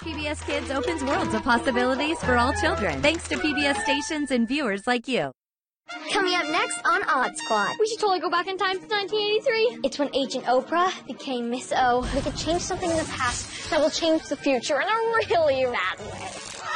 PBS Kids opens worlds of possibilities for all children, thanks to PBS stations and viewers like you. Coming up next on Odd Squad. We should totally go back in time to 1983. It's when Agent Oprah became Miss O. We could change something in the past that will change the future in a really bad way.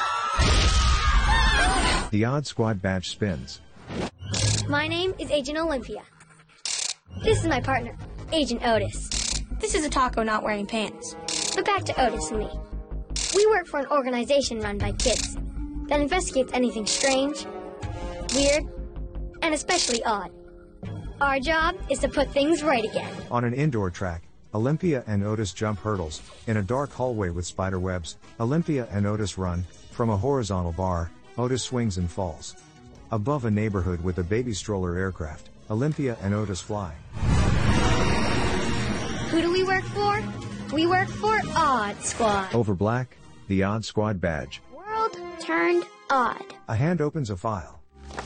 The Odd Squad badge spins. My name is Agent Olympia. This is my partner, Agent Otis. This is a taco not wearing pants. But back to Otis and me. We work for an organization run by kids that investigates anything strange, weird, and especially odd. Our job is to put things right again. On an indoor track, Olympia and Otis jump hurdles. In a dark hallway with spider webs, Olympia and Otis run. From a horizontal bar, Otis swings and falls. Above a neighborhood with a baby stroller aircraft, Olympia and Otis fly. Who do we work for? We work for Odd Squad. Over black, the Odd Squad badge. World turned odd. A hand opens a file.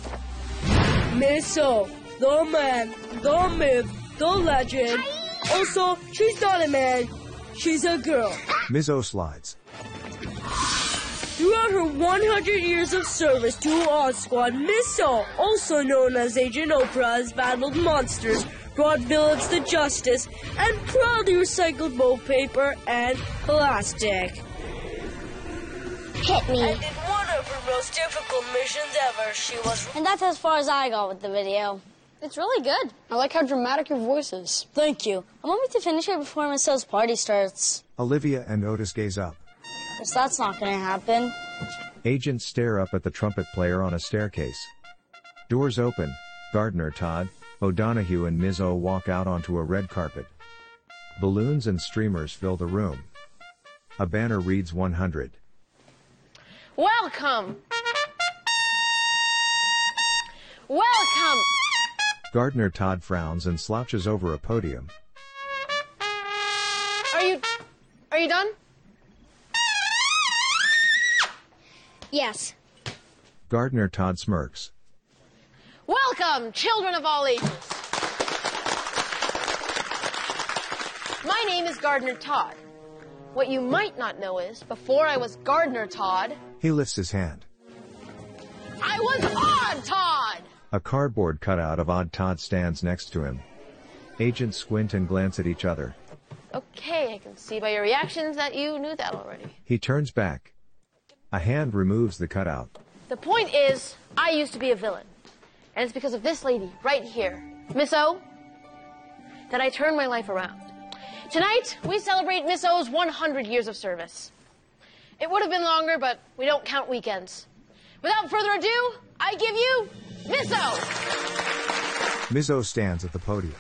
Miss O, the man, the myth, the legend. Also, she's not a man, she's a girl. Ms. O slides. Throughout her 100 years of service to Odd Squad, Miss O, also known as Agent Oprah, has battled monsters, brought villains to justice, and proudly recycled both paper and plastic. Hit me. And in one of her most difficult missions ever, she was... And that's as far as I got with the video. It's really good. I like how dramatic your voice is. Thank you. I want me to finish it before Miss O's party starts. Olivia and Otis gaze up. Guess that's not gonna happen. Agents stare up at the trumpet player on a staircase. Doors open. Gardner Todd, O'Donoghue and Ms. O walk out onto a red carpet. Balloons and streamers fill the room. A banner reads 100. Welcome! Welcome! Gardner Todd frowns and slouches over a podium. Are you done? Yes. Gardner Todd smirks. Welcome, children of all ages. My name is Gardner Todd. What you might not know is, before I was Gardner Todd, He lifts his hand. I was Odd Todd! A cardboard cutout of Odd Todd stands next to him. Agents squint and glance at each other. Okay, I can see by your reactions that you knew that already. He turns back. A hand removes the cutout. The point is, I used to be a villain. And it's because of this lady right here, Miss O, that I turned my life around. Tonight, we celebrate Miss O's 100 years of service. It would have been longer, but we don't count weekends. Without further ado, I give you Miss O! Ms. O stands at the podium.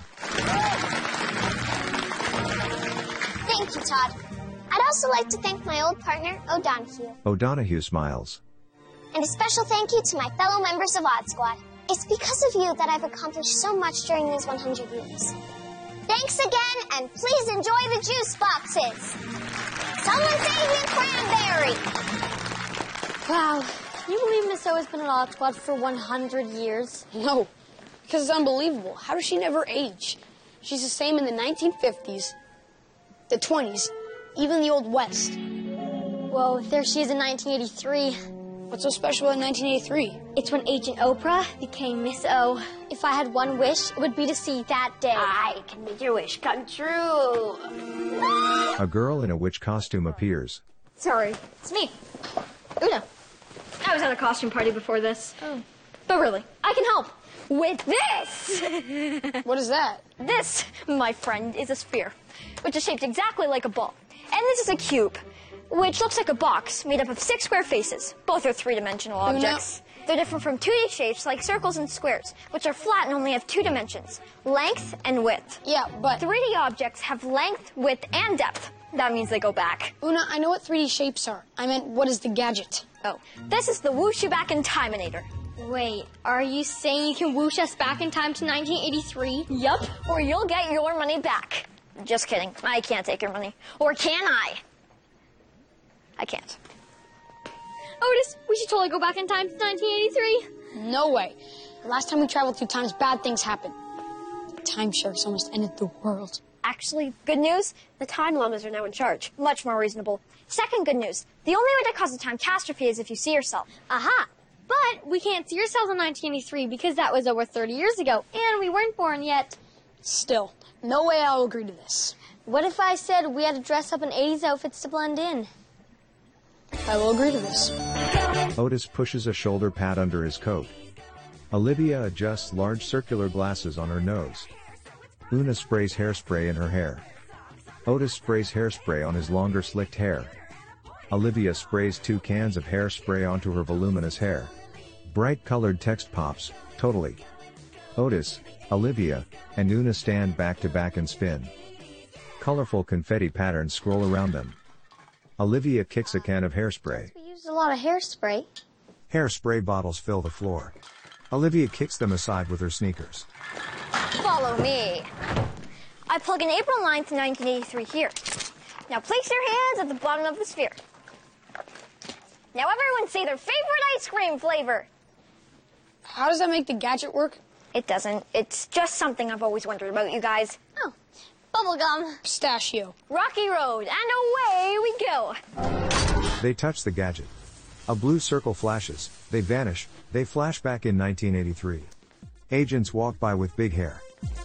Thank you, Todd. I'd also like to thank my old partner, O'Donoghue. O'Donoghue smiles. And a special thank you to my fellow members of Odd Squad. It's because of you that I've accomplished so much during these 100 years. Thanks again, and please enjoy the juice boxes. Someone save me cranberry! Wow. Can you believe Miss O has been at Odd Squad for 100 years? No, because it's unbelievable. How does she never age? She's the same in the 1950s, the 20s, even the Old West. Whoa, there she is in 1983. What's so special in 1983? It's when Agent Oprah became Miss O. If I had one wish, it would be to see that day. I can make your wish come true. A girl in a witch costume appears. Sorry, it's me, Una. I was at a costume party before this. Oh. But really, I can help. With this! What is that? This, my friend, is a sphere, which is shaped exactly like a ball. And this is a cube, which looks like a box made up of 6 square faces. Both are 3-dimensional objects. They're different from 2D shapes like circles and squares, which are flat and only have 2 dimensions, length and width. Yeah, but... 3D objects have length, width, and depth. That means they go back. Una, I know what 3D shapes are. I meant, what is the gadget? Oh, this is the Woosh You Back in Timinator. Wait, are you saying you can whoosh us back in time to 1983? Yup, or you'll get your money back. Just kidding. I can't take your money. Or can I? I can't. Otis, we should totally go back in time to 1983. No way. The last time we traveled through times, bad things happened. The timeshare almost ended the world. Actually, good news, the time llamas are now in charge. Much more reasonable. Second good news, the only way to cause a time catastrophe is if you see yourself. Aha! But we can't see ourselves in 1983 because that was over 30 years ago, and we weren't born yet. Still, no way I'll agree to this. What if I said we had to dress up in 80s outfits to blend in? I will agree to this. Otis pushes a shoulder pad under his coat. Olivia adjusts large circular glasses on her nose. Una sprays hairspray in her hair. Otis sprays hairspray on his longer slicked hair. Olivia sprays 2 cans of hairspray onto her voluminous hair. Bright colored text pops, totally. Otis, Olivia, and Una stand back to back and spin. Colorful confetti patterns scroll around them. Olivia kicks a can of hairspray. We used a lot of hairspray. Hairspray bottles fill the floor. Olivia kicks them aside with her sneakers. Follow me. I plug in April 9th, 1983 here. Now place your hands at the bottom of the sphere. Now everyone say their favorite ice cream flavor. How does that make the gadget work? It doesn't. It's just something I've always wondered about you guys. Oh, bubblegum. Pistachio. Rocky Road, and away we go. They touch the gadget. A blue circle flashes, they vanish, they flash back in 1983. Agents walk by with big hair.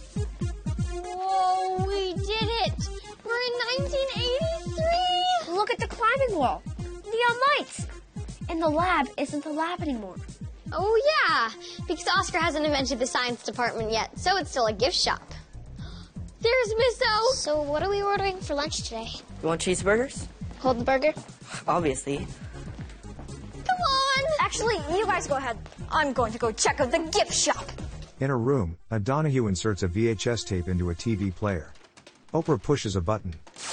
Whoa, we did it! We're in 1983! Look at the climbing wall. Neon lights. And the lab isn't the lab anymore. Oh yeah, because Oscar hasn't invented the science department yet, so it's still a gift shop. There's Miss O. So what are we ordering for lunch today? You want cheeseburgers? Hold the burger. Obviously. Come on! Actually, you guys go ahead. I'm going to go check out the gift shop. In a room, O'Donoghue inserts a VHS tape into a TV player. Oprah pushes a button.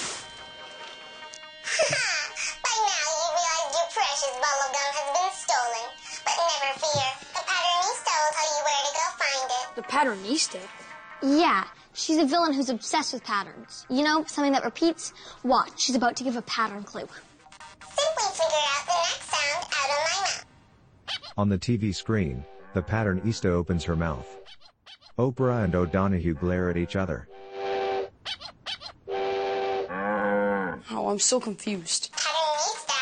By now, you realize your precious bubblegum has been stolen. But never fear. The patternista will tell you where to go find it. The patternista? Yeah, she's a villain who's obsessed with patterns. You know, something that repeats? Watch, she's about to give a pattern clue. Simply figure out the next sound out of my mouth. On the TV screen, the patternista opens her mouth. Oprah and O'Donoghue glare at each other. Oh, I'm so confused. Patternista.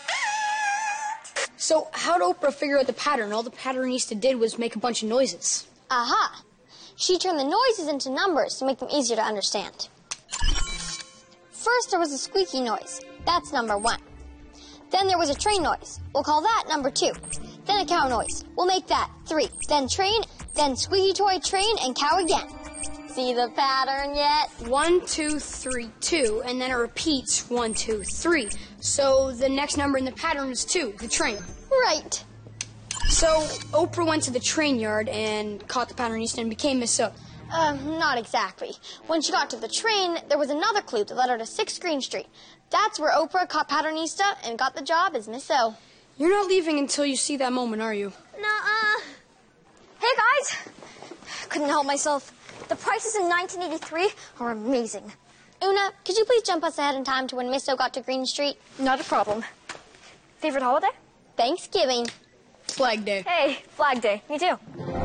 So, how'd Oprah figure out the pattern? All the patternista did was make a bunch of noises. Aha! She turned the noises into numbers to make them easier to understand. First, there was a squeaky noise. That's number 1. Then there was a train noise. We'll call that number 2. Then a cow noise. We'll make that 3. Then train, then squeaky toy, train, and cow again. See the pattern yet? 1, 2, 3, 2, and then it repeats 1, 2, 3. So the next number in the pattern is 2, the train. Right. So Oprah went to the train yard and caught the patternista and became Miss O. Not exactly. When she got to the train, there was another clue that led her to 6 Green Street. That's where Oprah caught patternista and got the job as Miss O. You're not leaving until you see that moment, are you? Nuh-uh. Hey, guys. Couldn't help myself. The prices in 1983 are amazing. Una, could you please jump us ahead in time to when Miss O got to Green Street? Not a problem. Favorite holiday? Thanksgiving. Flag Day. Hey, Flag Day. Me too.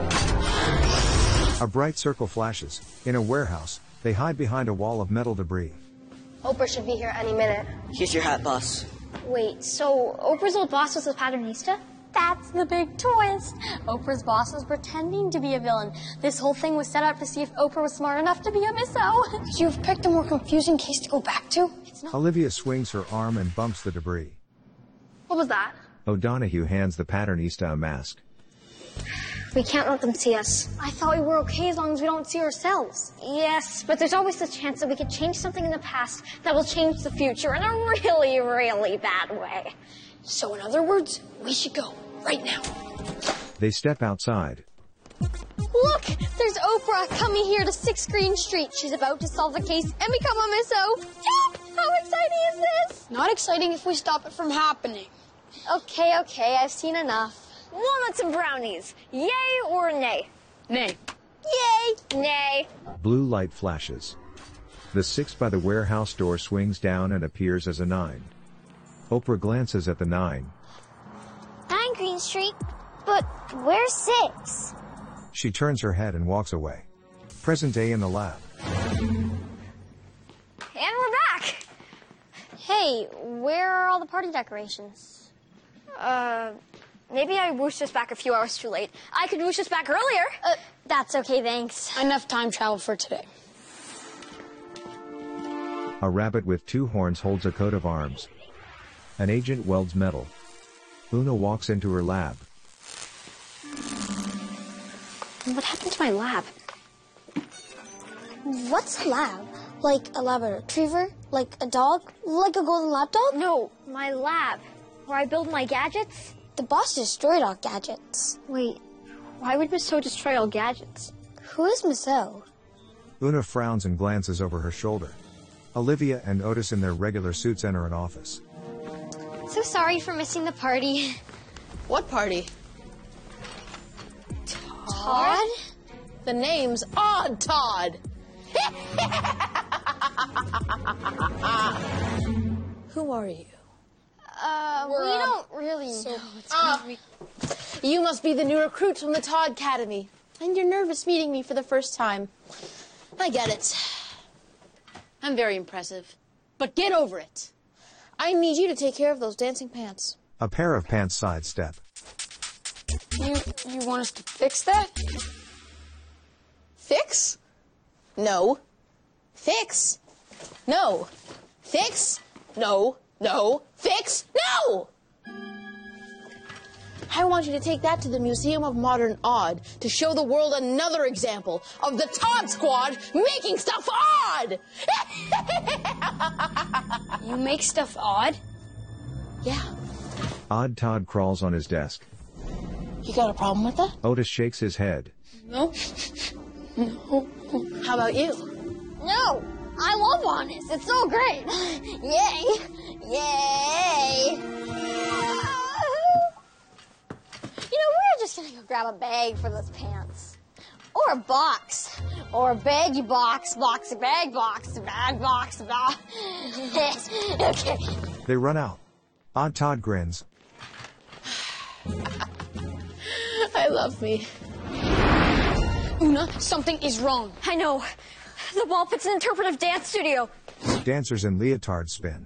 A bright circle flashes. In a warehouse, they hide behind a wall of metal debris. Oprah should be here any minute. Here's your hat, boss. Wait, so Oprah's old boss was a patternista? That's the big twist. Oprah's boss was pretending to be a villain. This whole thing was set up to see if Oprah was smart enough to be a Miss O. Could you have picked a more confusing case to go back to? It's not. Olivia swings her arm and bumps the debris. What was that? O'Donoghue hands the patternista a mask. We can't let them see us. I thought we were okay as long as we don't see ourselves. Yes, but there's always the chance that we could change something in the past that will change the future in a really, really bad way. So in other words, we should go right now. They step outside. Look, there's Oprah coming here to 6 Green Street. She's about to solve the case and become a Miss O. Yeah, how exciting is this? Not exciting if we stop it from happening. Okay, I've seen enough. Walnuts and brownies. Yay or nay? Nay. Yay! Nay. Blue light flashes. The 6 by the warehouse door swings down and appears as a 9. Oprah glances at the 9. 9 Green Street. But where's 6? She turns her head and walks away. Present day in the lab. Hey, where are all the party decorations? Maybe I whooshed us back a few hours too late. I could whoosh us back earlier. That's okay, thanks. Enough time travel for today. A rabbit with 2 horns holds a coat of arms. An agent welds metal. Una walks into her lab. What happened to my lab? What's a lab? Like a Labrador retriever? Like a dog? Like a golden lapdog? No, my lab, where I build my gadgets. The boss destroyed all gadgets. Wait, why would Miss O destroy all gadgets? Who is Miss O? Una frowns and glances over her shoulder. Olivia and Otis in their regular suits enter an office. So sorry for missing the party. What party? Todd? The name's Odd Todd. Who are you? We don't really know. You must be the new recruits from the Todd Academy. And you're nervous meeting me for the first time. I get it. I'm very impressive. But get over it. I need you to take care of those dancing pants. A pair of pants sidestep. You want us to fix that? Fix? No. Fix? No. Fix? No. No. Fix? No! I want you to take that to the Museum of Modern Odd to show the world another example of the Todd Squad making stuff odd! You make stuff odd? Yeah. Odd Todd crawls on his desk. You got a problem with that? Otis shakes his head. No. No. How about you? No, I love Honest. It's so great. Yay. Yay. We're just gonna go grab a bag for those pants. Or a box. Or a baggy box, boxy bag box, bag box, bag. Okay. They run out. Odd Todd grins. I love me. Una, something is wrong. I know. The Ball Pit's an interpretive dance studio. Dancers in leotards spin.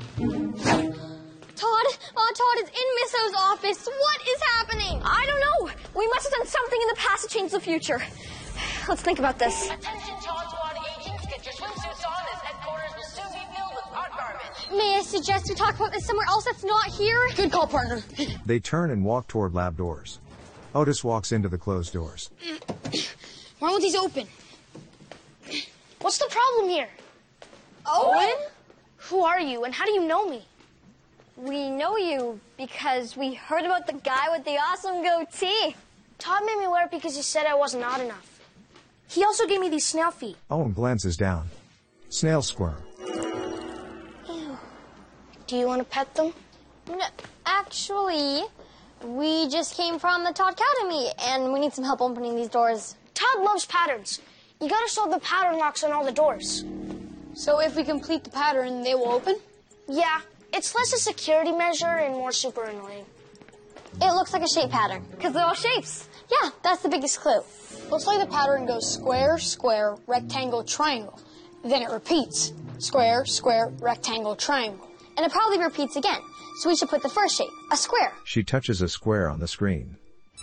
Todd is in Miss O's office. What is happening? I don't know. We must have done something in the past to change the future. Let's think about this. Attention Todd Squad agents, get your swimsuits on as headquarters will soon be filled with hot garbage. May I suggest we talk about this somewhere else that's not here? Good call, partner. They turn and walk toward lab doors. Otis walks into the closed doors. Why won't these open? What's the problem here? Owen? Who are you and how do you know me? We know you because we heard about the guy with the awesome goatee. Todd made me wear it because he said I wasn't odd enough. He also gave me these snail feet. Owen glances down. Snails squirm. Ew. Do you want to pet them? No, actually, we just came from the Todd Academy, and we need some help opening these doors. Todd loves patterns. You gotta solve the pattern locks on all the doors. So if we complete the pattern, they will open? Yeah, it's less a security measure and more super annoying. It looks like a shape pattern. Because they're all shapes. Yeah, that's the biggest clue. Looks like the pattern goes square, square, rectangle, triangle. Then it repeats. Square, square, rectangle, triangle. And it probably repeats again. So we should put the first shape, a square. She touches a square on the screen.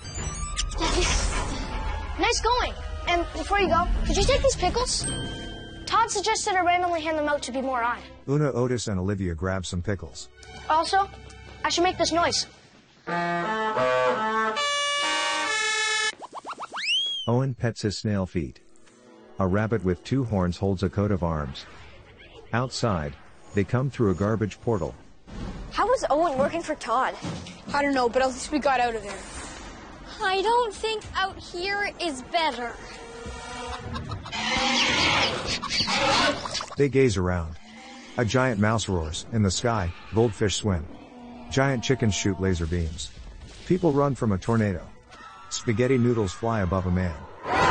Nice going. And before you go, could you take these pickles? Todd suggested I randomly hand them out to be more odd. Una, Otis, and Olivia grab some pickles. Also, I should make this noise. Owen pets his snail feet. A rabbit with 2 horns holds a coat of arms. Outside, they come through a garbage portal. How was Owen working for Todd? I don't know, but at least we got out of there. I don't think out here is better. They gaze around. A giant mouse roars. In the sky, goldfish swim. Giant chickens shoot laser beams. People run from a tornado. Spaghetti noodles fly above a man.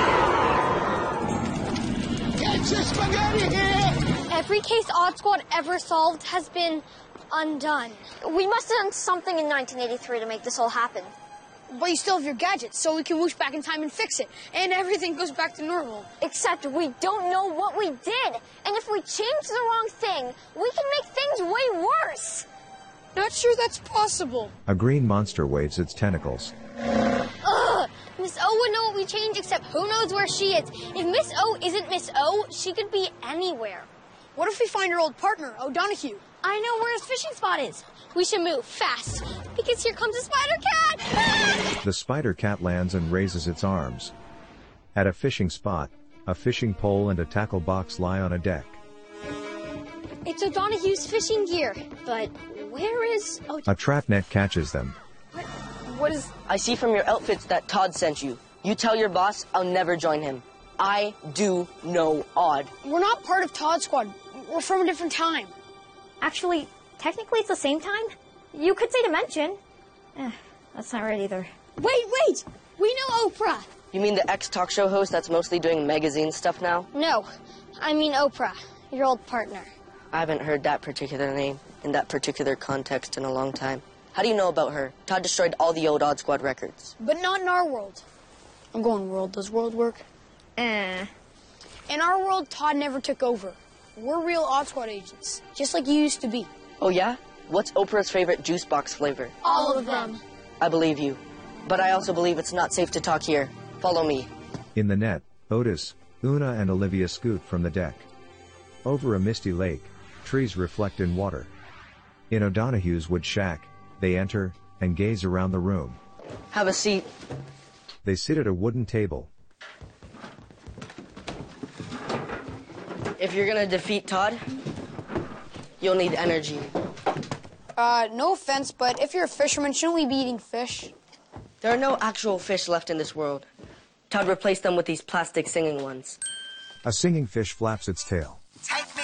Get your spaghetti here! Every case Odd Squad ever solved has been undone. We must have done something in 1983 to make this all happen. But you still have your gadgets, so we can whoosh back in time and fix it. And everything goes back to normal. Except we don't know what we did. And if we change the wrong thing, we can make things way worse. Not sure that's possible. A green monster waves its tentacles. Ugh! Miss O would know what we changed, except who knows where she is. If Miss O isn't Miss O, she could be anywhere. What if we find her old partner, O'Donohue? I know where his fishing spot is. We should move fast, because here comes a spider cat! Ah! The spider cat lands and raises its arms. At a fishing spot, a fishing pole and a tackle box lie on a deck. It's O'Donohue's fishing gear, but where is... A trap net catches them. What is... I see from your outfits that Todd sent you. You tell your boss I'll never join him. I do know Odd. We're not part of Todd Squad. We're from a different time. Actually, technically it's the same time. You could say dimension. That's not right either. Wait! We know Oprah! You mean the ex-talk show host that's mostly doing magazine stuff now? No, I mean Oprah, your old partner. I haven't heard that particular name in that particular context in a long time. How do you know about her? Todd destroyed all the old Odd Squad records. But not in our world. I'm going world. Does world work? In our world, Todd never took over. We're real Odd Squad agents, just like you used to be. Oh, yeah? What's Oprah's favorite juice box flavor? All of them. I believe you. But I also believe it's not safe to talk here. Follow me. In the net, Otis, Una and Olivia scoot from the deck. Over a misty lake, trees reflect in water. In O'Donohue's wood shack, they enter and gaze around the room. Have a seat. They sit at a wooden table. If you're gonna defeat Todd, you'll need energy. No offense, but if you're a fisherman, shouldn't we be eating fish? There are no actual fish left in this world. Todd replaced them with these plastic singing ones. A singing fish flaps its tail. Take me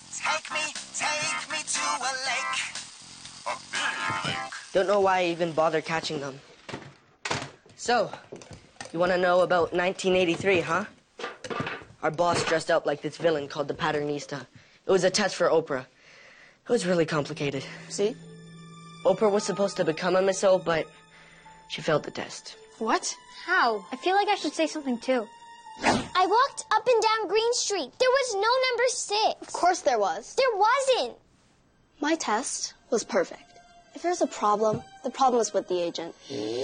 to a lake. A big lake. Don't know why I even bother catching them. So, you want to know about 1983, huh? Our boss dressed up like this villain called the Patternista. It was a test for Oprah. It was really complicated. See? Oprah was supposed to become a Miss O, but she failed the test. What? How? I feel like I should say something too. I walked up and down Green Street. There was no number 6. Of course there was. There wasn't. My test was perfect. If there's a problem, the problem is with the agent.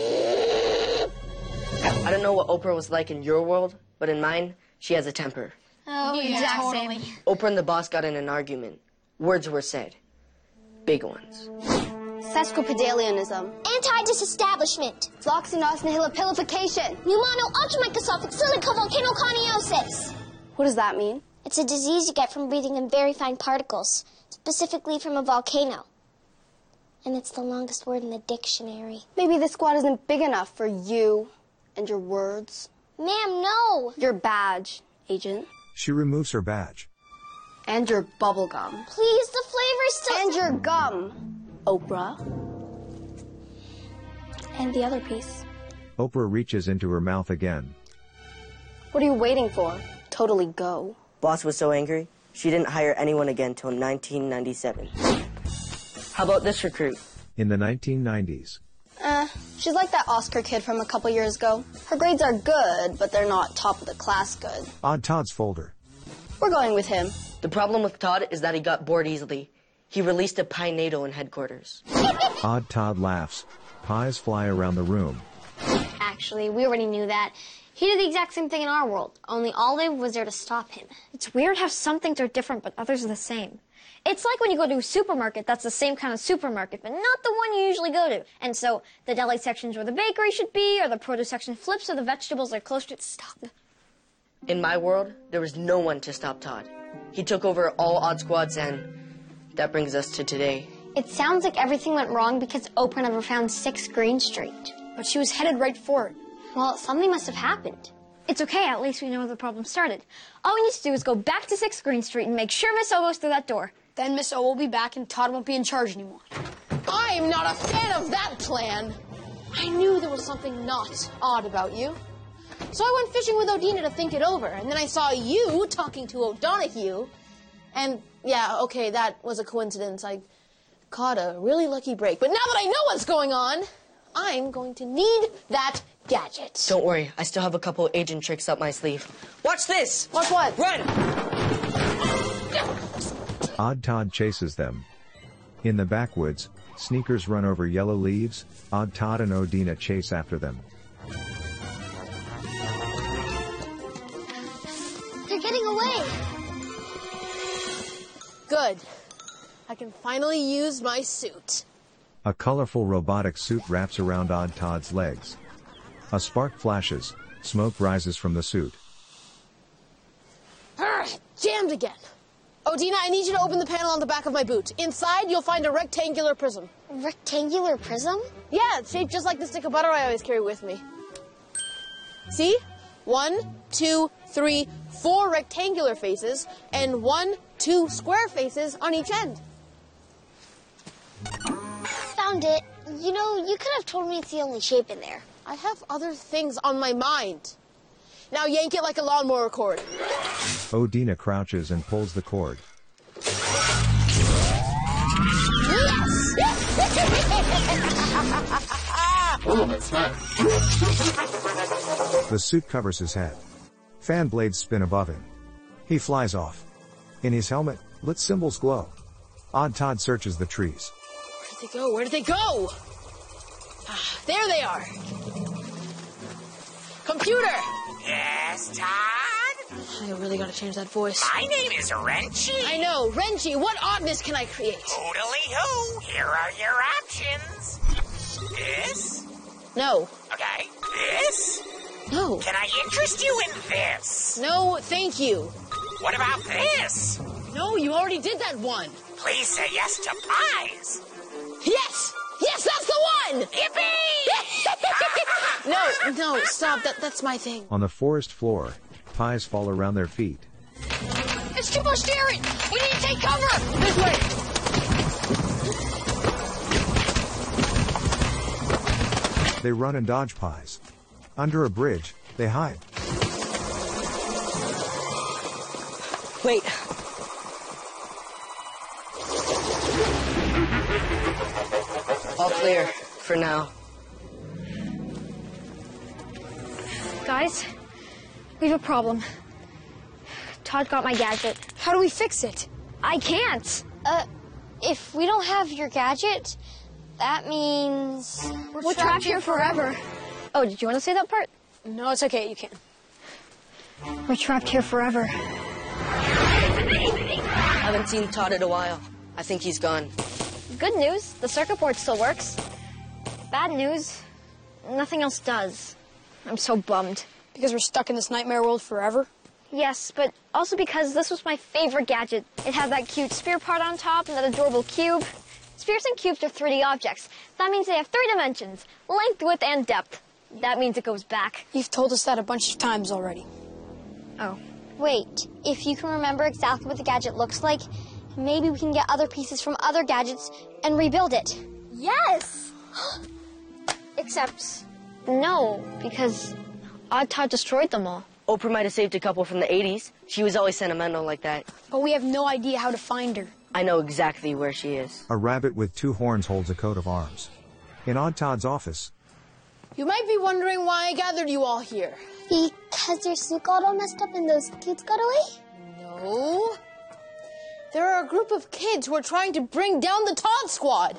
I don't know what Oprah was like in your world, but in mine, she has a temper. Oh, yeah, totally. Oprah and the boss got in an argument. Words were said. Big ones. Sesquipedalianism. Anti-disestablishment. Floxinosinihilipilification. Pneumano-ultramicroscopic silicovolcanoconiosis. What does that mean? It's a disease you get from breathing in very fine particles, specifically from a volcano. And it's the longest word in the dictionary. Maybe this squad isn't big enough for you and your words. Ma'am, no. Your badge, agent. She removes her badge. And your bubble gum. Please, the flavor's still... And your gum, Oprah. And the other piece. Oprah reaches into her mouth again. What are you waiting for? Totally go. Boss was so angry, she didn't hire anyone again till 1997. How about this recruit? In the 1990s. She's like that Oscar kid from a couple years ago. Her grades are good, but they're not top of the class good. Odd Todd's folder. We're going with him. The problem with Todd is that he got bored easily. He released a pie-nado in headquarters. Odd Todd laughs. Pies fly around the room. Actually, we already knew that. He did the exact same thing in our world, only Olive was there to stop him. It's weird how some things are different, but others are the same. It's like when you go to a supermarket that's the same kind of supermarket, but not the one you usually go to. And so the deli section's where the bakery should be, or the produce section flips, so the vegetables are closer to stop. In my world, there was no one to stop Todd. He took over all Odd Squads, and that brings us to today. It sounds like everything went wrong because Oprah never found 6 Green Street. But she was headed right for it. Well, something must have happened. It's okay, at least we know where the problem started. All we need to do is go back to 6 Green Street and make sure Miss O goes through that door. Then Miss O will be back and Todd won't be in charge anymore. I'm not a fan of that plan. I knew there was something not odd about you. So I went fishing with Odina to think it over, and then I saw you talking to O'Donohue. And yeah, okay, that was a coincidence. I caught a really lucky break. But now that I know what's going on, I'm going to need that gadget. Don't worry, I still have a couple agent tricks up my sleeve. Watch this! Watch what? Run! Odd Todd chases them. In the backwoods, sneakers run over yellow leaves. Odd Todd and Odina chase after them. They're getting away. Good. I can finally use my suit. A colorful robotic suit wraps around Odd Todd's legs. A spark flashes, smoke rises from the suit. Jammed again. Odina, I need you to open the panel on the back of my boot. Inside, you'll find a rectangular prism. Rectangular prism? Yeah, it's shaped just like the stick of butter I always carry with me. See? 1, 2, 3, 4 rectangular faces, and 1, 2 square faces on each end. Found it. You know, you could have told me it's the only shape in there. I have other things on my mind. Now yank it like a lawnmower cord. Odina crouches and pulls the cord. The suit covers his head. Fan blades spin above him. He flies off. In his helmet, lit symbols glow. Odd Todd searches the trees. Where did they go? Where did they go? There they are. Computer! Yes, Todd? I really gotta change that voice. My name is Wrenchy. I know, Wrenchy, what oddness can I create? Totally-hoo. Here are your options. This? No. Okay. This? No. Can I interest you in this? No, thank you. What about this? No, you already did that one. Please say yes to pies. Yes! Yes, that's the one! Yippee! No, stop. That's my thing. On the forest floor, pies fall around their feet. It's too much daring! We need to take cover! This way! They run and dodge pies. Under a bridge, they hide. Wait. All clear, for now. Guys, we have a problem. Todd got my gadget. How do we fix it? I can't. If we don't have your gadget, that means We're trapped here forever. Oh, did you want to say that part? No, it's okay, you can. We're trapped here forever. Haven't seen Todd in a while. I think he's gone. Good news, the circuit board still works. Bad news, nothing else does. I'm so bummed. Because we're stuck in this nightmare world forever? Yes, but also because this was my favorite gadget. It had that cute sphere part on top and that adorable cube. Spheres and cubes are 3D objects. That means they have 3 dimensions, length, width, and depth. That means it goes back. You've told us that a bunch of times already. Oh. Wait, if you can remember exactly what the gadget looks like, maybe we can get other pieces from other gadgets and rebuild it. Yes! Except, no, because Odd Todd destroyed them all. Oprah might have saved a couple from the 80s. She was always sentimental like that. But we have no idea how to find her. I know exactly where she is. A rabbit with 2 horns holds a coat of arms. In Odd Todd's office, You might be wondering why I gathered you all here. Because your suit got all messed up and those kids got away? No. There are a group of kids who are trying to bring down the Todd Squad.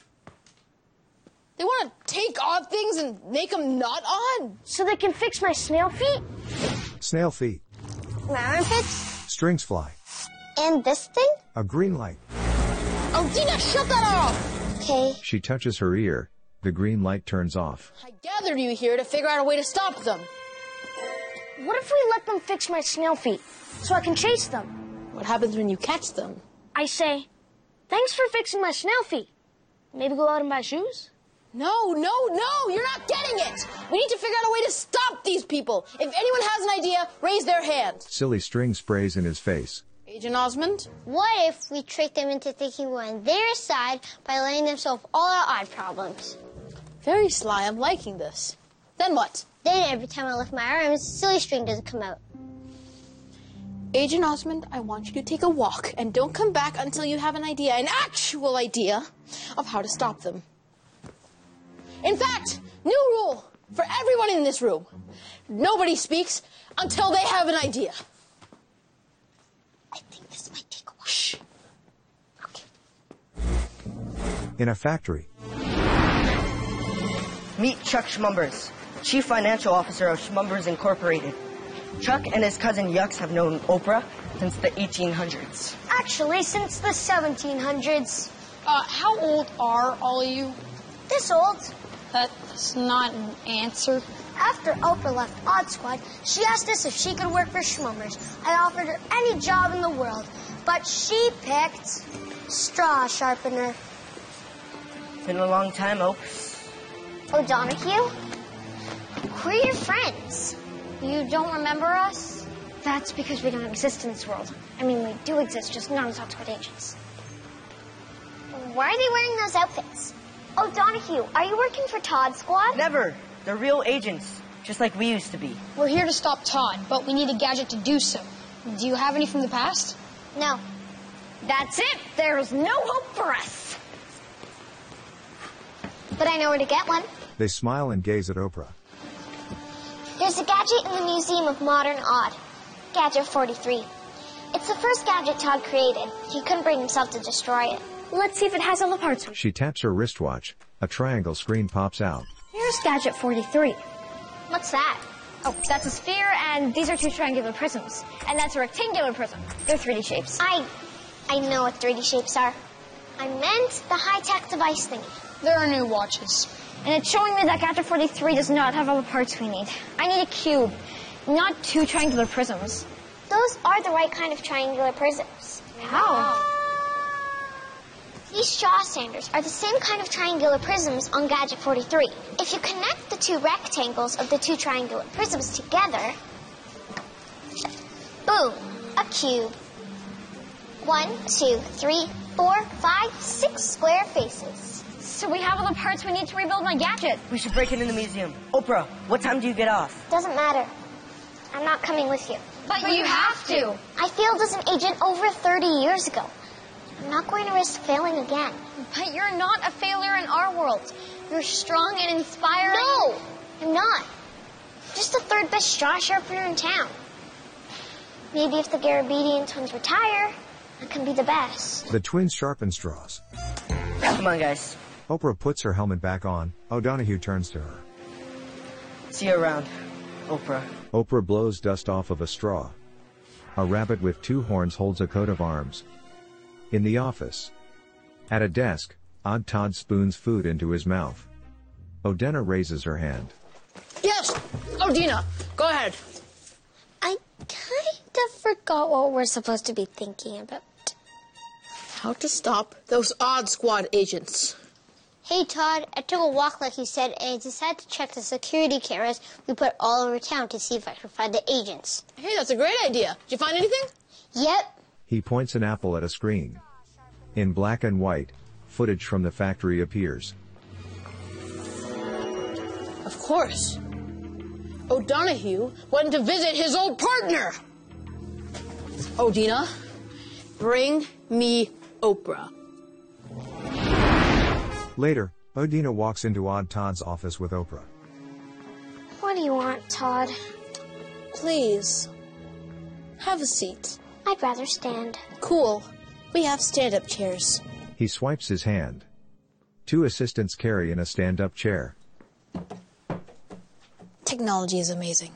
They want to take odd things and make them not odd. So they can fix my snail feet? snail feet, My armpits? strings fly, And this thing? a green light. Oh, Dina, shut that off! Okay. She touches her ear, the green light turns off. I gathered you here to figure out a way to stop them. What if we let them fix my snail feet so I can chase them? What happens when you catch them? I say, thanks for fixing my snail feet. Maybe go out and buy shoes? No, you're not getting it. We need to figure out a way to stop these people. If anyone has an idea, raise their hand. Silly string sprays in his face. Agent Osmond? What if we trick them into thinking we're on their side by letting them solve all our odd problems? Very sly, I'm liking this. Then what? Then every time I lift my arms, silly string doesn't come out. Agent Osmond, I want you to take a walk and don't come back until you have an idea, an actual idea, of how to stop them. In fact, new rule for everyone in this room. Nobody speaks until they have an idea. I think this might take a while. Shh. Okay. In a factory, Meet Chuck Schmumbers, Chief Financial Officer of Schmumbers Incorporated. Chuck and his cousin Yucks have known Oprah since the 1800s. Actually, since the 1700s. How old are all of you? This old. That's not an answer. After Oprah left Odd Squad, she asked us if she could work for Schmumbers. I offered her any job in the world, but she picked straw sharpener. Been a long time, Opes. O'Donohue? We're your friends. You don't remember us? That's because we don't exist in this world. I mean, we do exist, just not as Odd Squad agents. Why are they wearing those outfits? O'Donohue, are you working for Todd Squad? Never. They're real agents, just like we used to be. We're here to stop Todd, but we need a gadget to do so. Do you have any from the past? No. That's it. There's no hope for us. But I know where to get one. they smile and gaze at Oprah. There's a gadget in the Museum of Modern Odd. Gadget 43. It's the first gadget Todd created. He couldn't bring himself to destroy it. Let's see if it has all the parts. She taps her wristwatch. A triangle screen pops out. Here's Gadget 43. What's that? Oh, that's a sphere, and these are two triangular prisms. And that's a rectangular prism. They're 3D shapes. I know what 3D shapes are. I meant the high-tech device thingy. There are new watches. And it's showing me that Gadget 43 does not have all the parts we need. I need a cube, not two triangular prisms. Those are the right kind of triangular prisms. How? These straw sanders are the same kind of triangular prisms on Gadget 43. If you connect the two rectangles of the two triangular prisms together, boom, a cube. 1, 2, 3, 4, 5, 6 square faces. So we have all the parts we need to rebuild my gadget. We should break it in the museum. Oprah, what time do you get off? Doesn't matter. I'm not coming with you. But you have to. I failed as an agent over 30 years ago. I'm not going to risk failing again. But you're not a failure in our world. You're strong and inspiring. No, I'm not. Just the third best straw sharpener in town. Maybe if the Garabedian twins retire, I can be the best. The twins sharpen straws. Come on, guys. Oprah puts her helmet back on. O'Donohue turns to her. See you around, Oprah. Oprah blows dust off of a straw. A rabbit with two horns holds a coat of arms. In the office. At a desk, Odd Todd spoons food into his mouth. Odena raises her hand. Yes! Odina, go ahead. I kind of forgot what we're supposed to be thinking about. How to stop those Odd Squad agents. Hey, Todd, I took a walk like you said, and I decided to check the security cameras we put all over town to see if I could find the agents. Hey, that's a great idea. Did you find anything? Yep. He points an apple at a screen. In black and white, footage from the factory appears. Of course. O'Donohue went to visit his old partner. Odina, bring me Oprah. Later, Odina walks into Odd Todd's office with Oprah. What do you want, Todd? Please, have a seat. I'd rather stand. Cool. We have stand-up chairs. He swipes his hand. Two assistants carry in a stand-up chair. Technology is amazing.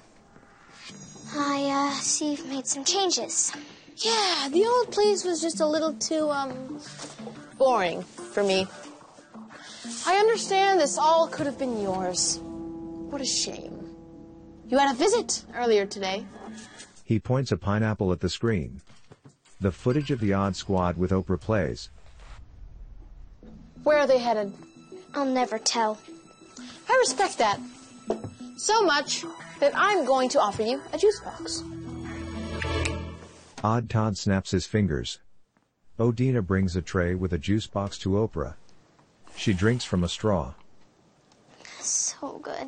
I see you've made some changes. Yeah, the old place was just a little too, boring for me. I understand this all could have been yours. What a shame. You had a visit earlier today. He points a pineapple at the screen. The footage of the Odd Squad with Oprah plays. Where are they headed? I'll never tell. I respect that. So much that I'm going to offer you a juice box. Odd Todd snaps his fingers. Odina brings a tray with a juice box to Oprah. She drinks from a straw. So good.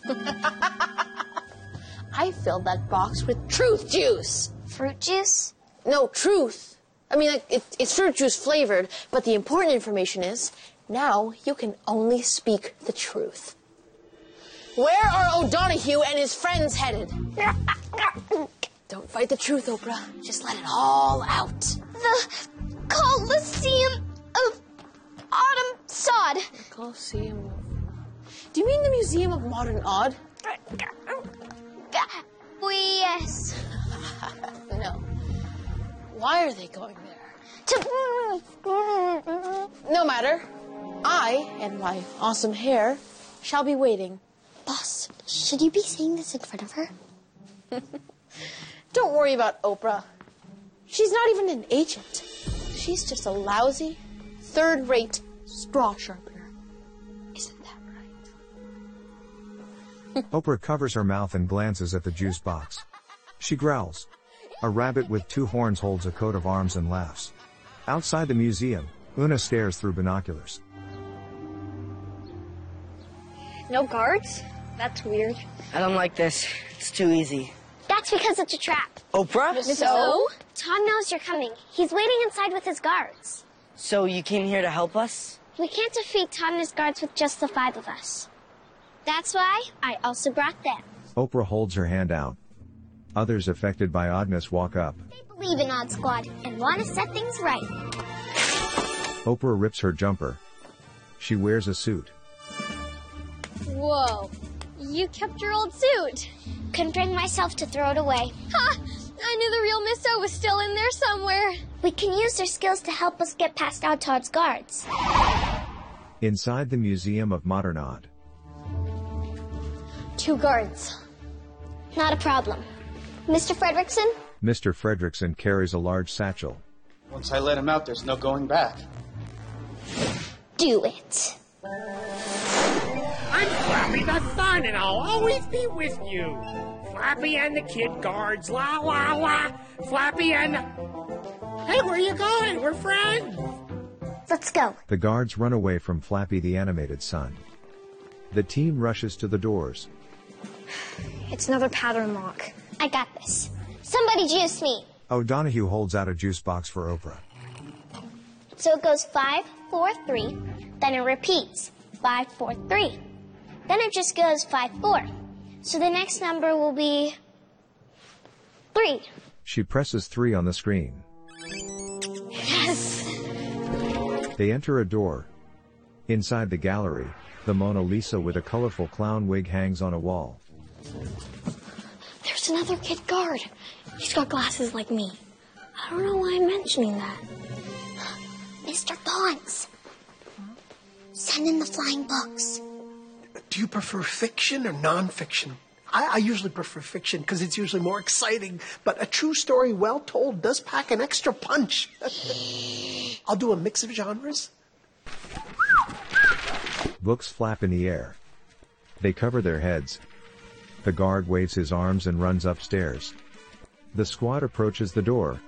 I filled that box with truth juice. Fruit juice? No, truth. I mean, like, it's fruit juice flavored, but the important information is Now you can only speak the truth. Where are O'Donoghue and his friends headed? Don't fight the truth, Oprah. Just let it all out. The Coliseum of Autumn Sod. Coliseum. Do you mean the Museum of Modern Odd? Yes. No. Why are they going there? No matter. I and my awesome hair shall be waiting. Boss, should you be saying this in front of her? Don't worry about Oprah. She's not even an agent. She's just a lousy, third-rate straw sharpener. Isn't that right? Oprah covers her mouth and glances at the juice box. She growls. A rabbit with two horns holds a coat of arms and laughs. Outside the museum, Una stares through binoculars. No guards? That's weird. I don't like this. It's too easy. That's because it's a trap. Oprah? Miss O? Tom knows you're coming. He's waiting inside with his guards. So you came here to help us? We can't defeat Tom and his guards with just the 5 of us. That's why I also brought them. Oprah holds her hand out. Others affected by oddness walk up. They believe in Odd Squad and want to set things right. Oprah rips her jumper. She wears a suit. Whoa, you kept your old suit. Couldn't bring myself to throw it away. Ha! I knew the real Miss O was still in there somewhere. We can use their skills to help us get past Odd Todd's guards. Inside the Museum of Modern Odd. 2 guards. Not a problem. Mr. Fredrickson? Mr. Fredrickson carries a large satchel. Once I let him out, there's no going back. Do it. I'm Flappy the Thun, and I'll always be with you. Flappy and the kid guards, la la la. Flappy and... Hey, where are you going? We're friends. Let's go. The guards run away from Flappy the animated son. The team rushes to the doors. It's another pattern lock. I got this. Somebody juice me. O'Donoghue holds out a juice box for Oprah. So it goes 5, 4, 3. Then it repeats. 5, 4, 3. Then it just goes 5, 4. So the next number will be 3. She presses 3 on the screen. Yes! They enter a door. Inside the gallery, the Mona Lisa with a colorful clown wig hangs on a wall. There's another kid guard. He's got glasses like me. I don't know why I'm mentioning that. Mr. Thorns. Send in the flying books. Do you prefer fiction or nonfiction? I usually prefer fiction because it's usually more exciting, but a true story well told does pack an extra punch. I'll do a mix of genres. Books flap in the air. They cover their heads. The guard waves his arms and runs upstairs. The squad approaches the door.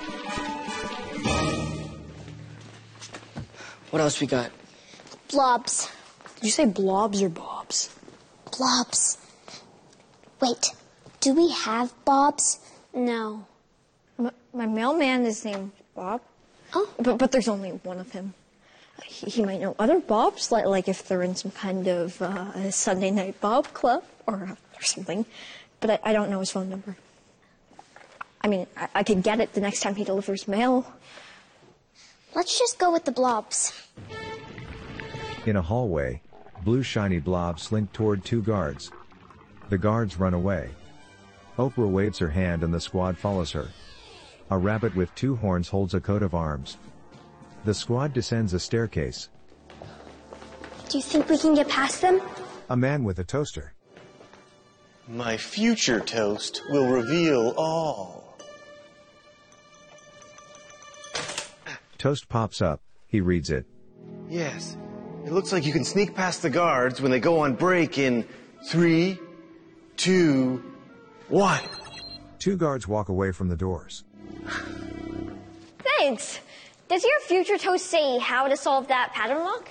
What else we got? Blobs. Did you say blobs or bobs? Blobs. Wait, do we have Bobs? No. My mailman is named Bob. Oh. But there's only one of him. He might know other Bobs, like if they're in some kind of a Sunday night Bob club or something. But I don't know his phone number. I mean, I could get it the next time he delivers mail. Let's just go with the blobs. In a hallway, blue shiny blobs slink toward 2 guards. The guards run away. Oprah waves her hand and the squad follows her. A rabbit with 2 horns holds a coat of arms. The squad descends a staircase. Do you think we can get past them? A man with a toaster. My future toast will reveal all. Toast pops up. He reads it. Yes. It looks like you can sneak past the guards when they go on break in 3, 2, 1. 2 guards walk away from the doors. Thanks. Does your future toast say how to solve that pattern lock?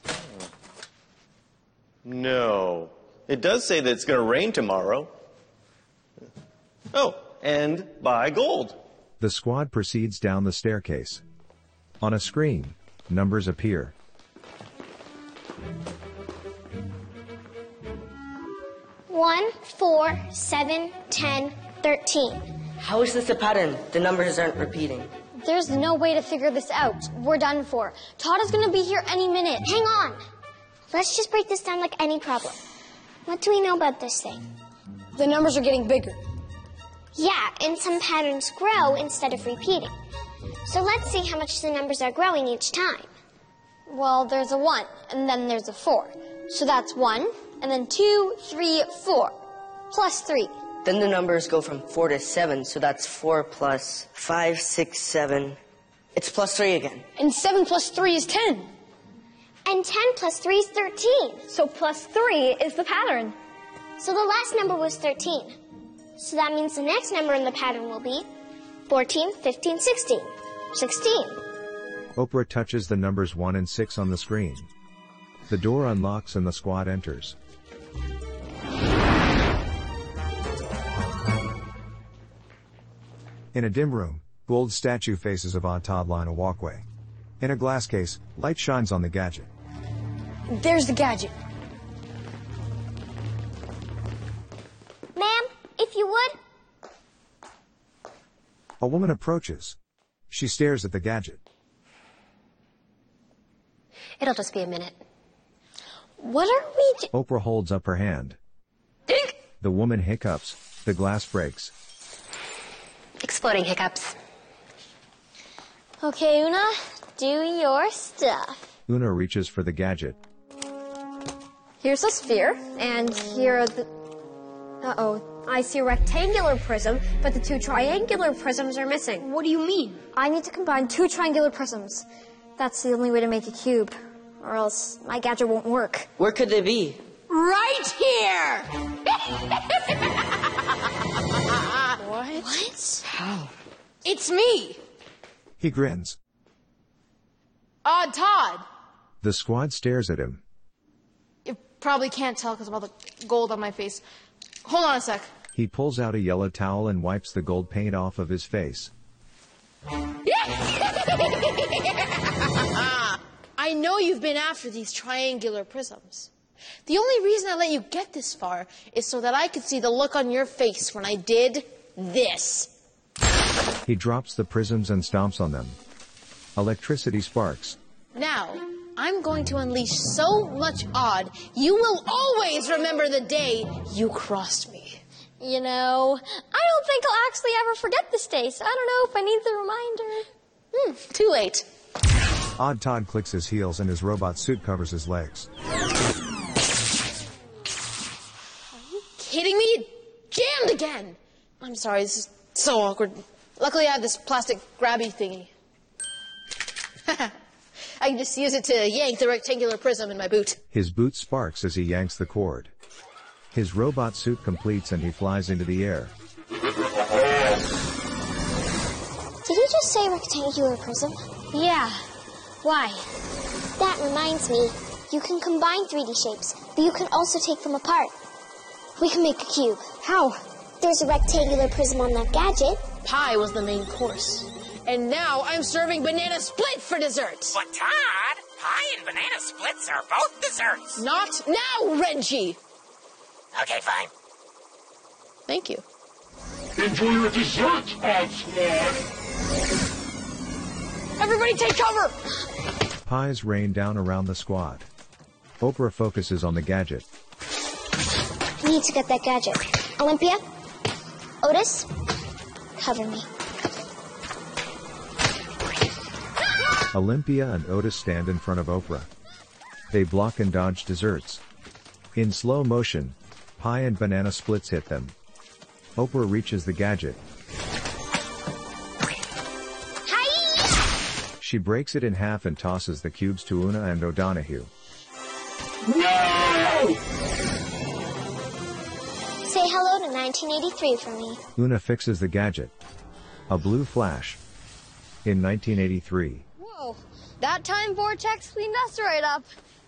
No. It does say that it's going to rain tomorrow. Oh, and buy gold. The squad proceeds down the staircase. On a screen, numbers appear. 1, 4, 7, 10, 13. How is this a pattern? The numbers aren't repeating. There's no way to figure this out. We're done for. Todd is gonna be here any minute. Hang on. Let's just break this down like any problem. What do we know about this thing? The numbers are getting bigger. Yeah, and some patterns grow instead of repeating. So let's see how much the numbers are growing each time. Well, there's a 1, and then there's a 4. So that's 1, and then 2, 3, 4. Plus 3. Then the numbers go from 4 to 7, so that's 4 plus 5, 6, 7. It's plus 3 again. And 7 plus 3 is 10. And 10 plus 3 is 13. So plus 3 is the pattern. So the last number was 13. So that means the next number in the pattern will be 14, 15, 16. 16. Oprah touches the numbers 1 and 6 on the screen. The door unlocks and the squad enters. In a dim room, gold statue faces of Odd Todd line a walkway. In a glass case, light shines on the gadget. There's the gadget. Ma'am, if you would. A woman approaches. She stares at the gadget. It'll just be a minute. What are we Oprah holds up her hand. Dink! The woman hiccups. The glass breaks. Exploding hiccups. Okay, Una, do your stuff. Una reaches for the gadget. Here's a sphere, and here are the... Uh-oh. I see a rectangular prism, but the 2 triangular prisms are missing. What do you mean? I need to combine 2 triangular prisms. That's the only way to make a cube, or else my gadget won't work. Where could they be? Right here! What? How? It's me! He grins. Odd Todd! The squad stares at him. You probably can't tell because of all the gold on my face. Hold on a sec. He pulls out a yellow towel and wipes the gold paint off of his face. I know you've been after these triangular prisms. The only reason I let you get this far is so that I could see the look on your face when I did this. He drops the prisms and stomps on them. Electricity sparks. Now, I'm going to unleash so much odd, you will always remember the day you crossed me. You know, I don't think I'll actually ever forget this day, so I don't know if I need the reminder. Too late. Odd Todd clicks his heels and his robot suit covers his legs. Kidding me? It jammed again. I'm sorry, this is so awkward. Luckily I have this plastic grabby thingy. I can just use it to yank the rectangular prism in my boot. His boot sparks as he yanks the cord. His robot suit completes and he flies into the air. Did he just say rectangular prism? Yeah. Why? That reminds me. You can combine 3D shapes, but you can also take them apart. We can make a cube. How? There's a rectangular prism on that gadget. Pie was the main course. And now I'm serving banana split for dessert. But Todd, pie and banana splits are both desserts. Not now, Reggie. Okay, fine. Thank you. Enjoy your dessert, Odd Squad. Everybody take cover! Pies rain down around the squad. Oprah focuses on the gadget. We need to get that gadget. Olympia? Otis? Cover me. Olympia and Otis stand in front of Oprah. They block and dodge desserts. In slow motion, pie and banana splits hit them. Oprah reaches the gadget. She breaks it in half and tosses the cubes to Una and O'Donoghue. No! Say hello to 1983 for me. Una fixes the gadget. A blue flash. In 1983. Whoa, that time vortex cleaned us right up.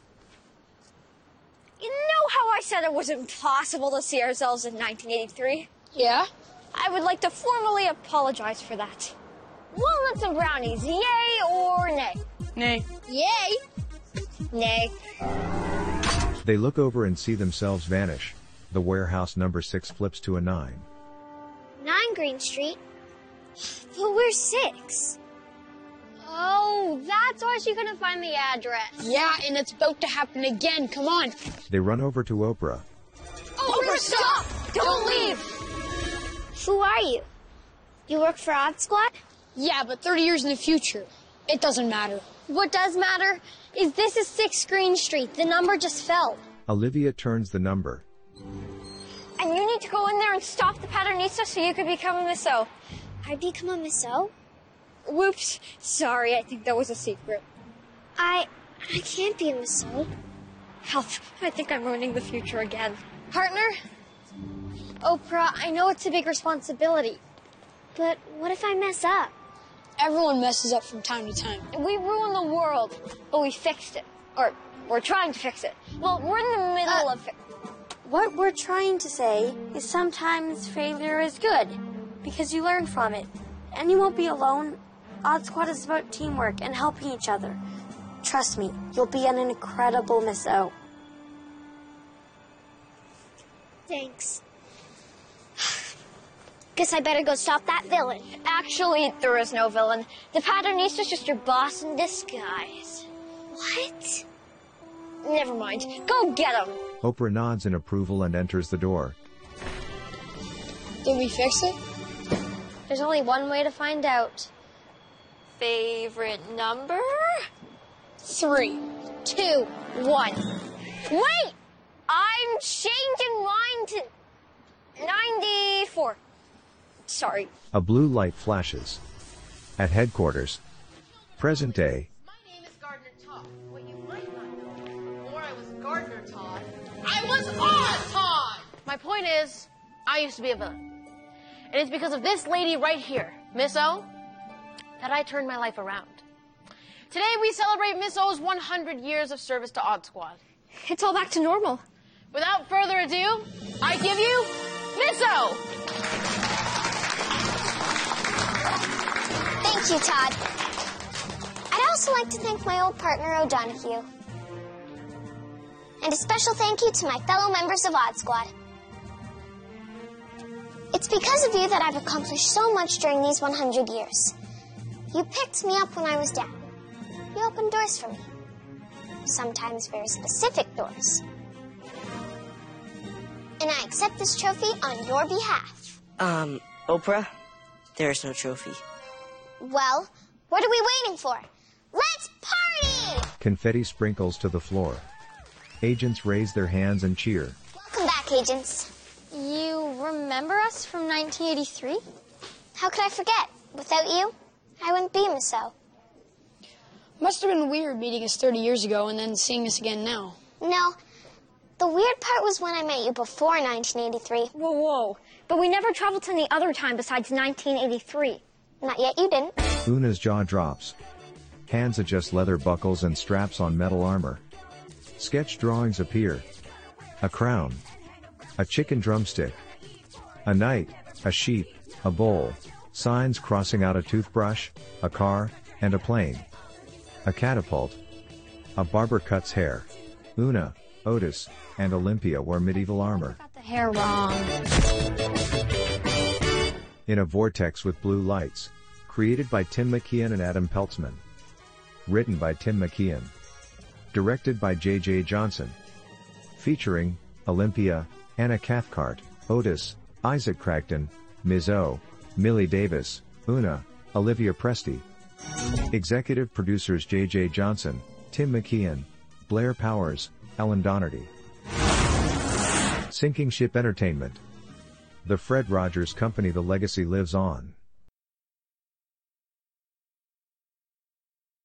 You know how I said it was impossible to see ourselves in 1983? Yeah? I would like to formally apologize for that. Walnuts and brownies, yay or nay? Nay. Yay! Nay. They look over and see themselves vanish. The warehouse number 6 flips to a 9. 9 Green Street? But we're 6. Oh, that's why she couldn't find the address. Yeah, and it's about to happen again. Come on. They run over to Oprah. Oprah, stop! Don't leave! Who are you? You work for Odd Squad? Yeah, but 30 years in the future, it doesn't matter. What does matter is this is 6 Green Street. The number just fell. Olivia turns the number. And you need to go in there and stop the Patternista so you can become a Miss O. I become a Miss O? Whoops. Sorry, I think that was a secret. I can't be a Miss O. Help. I think I'm ruining the future again. Partner? Oprah, I know it's a big responsibility. But what if I mess up? Everyone messes up from time to time. We ruined the world, but we fixed it. Or we're trying to fix it. Well, we're in the middle of it. What we're trying to say is sometimes failure is good, because you learn from it. And you won't be alone. Odd Squad is about teamwork and helping each other. Trust me, you'll be an incredible Miss O. Thanks. Guess I better go stop that villain. Actually, there is no villain. The Patternista's just your boss in disguise. What? Never mind. Go get him. Oprah nods in approval and enters the door. Did we fix it? There's only one way to find out. Favorite number? 3, 2, 1. Wait! I'm changing mine to 94. Sorry. A blue light flashes. At headquarters. Present day. My name is Gardner Todd. What you might not know, before I was Gardner Todd, I was Oz Todd! My point is, I used to be a villain. And it's because of this lady right here, Miss O, that I turned my life around. Today we celebrate Miss O's 100 years of service to Odd Squad. It's all back to normal. Without further ado, I give you Miss O! Thank you, Todd. I'd also like to thank my old partner, O'Donoghue. And a special thank you to my fellow members of Odd Squad. It's because of you that I've accomplished so much during these 100 years. You picked me up when I was down. You opened doors for me. Sometimes very specific doors. And I accept this trophy on your behalf. Oprah, there's no trophy. Well, what are we waiting for? Let's party! Confetti sprinkles to the floor. Agents raise their hands and cheer. Welcome back, agents. You remember us from 1983? How could I forget? Without you, I wouldn't be Miss O. Must have been weird meeting us 30 years ago and then seeing us again now. No. The weird part was when I met you before 1983. Whoa. But we never traveled to any other time besides 1983. Not yet, you didn't. Una's jaw drops. Hands adjust leather buckles and straps on metal armor. Sketch drawings appear. A crown. A chicken drumstick. A knight, a sheep, a bowl. Signs crossing out a toothbrush, a car, and a plane. A catapult. A barber cuts hair. Una, Otis, and Olympia wear medieval armor. Got the hair wrong. In a vortex with blue lights. Created by Tim McKeon and Adam Peltzman. Written by Tim McKeon. Directed by J.J. Johnson. Featuring Olympia, Anna Cathcart, Otis, Isaac Cragton, Ms. O, Millie Davis, Una, Olivia Presti. Executive producers J.J. Johnson, Tim McKeon, Blair Powers, Ellen Donnerty. Sinking Ship Entertainment. The Fred Rogers Company. The legacy lives on.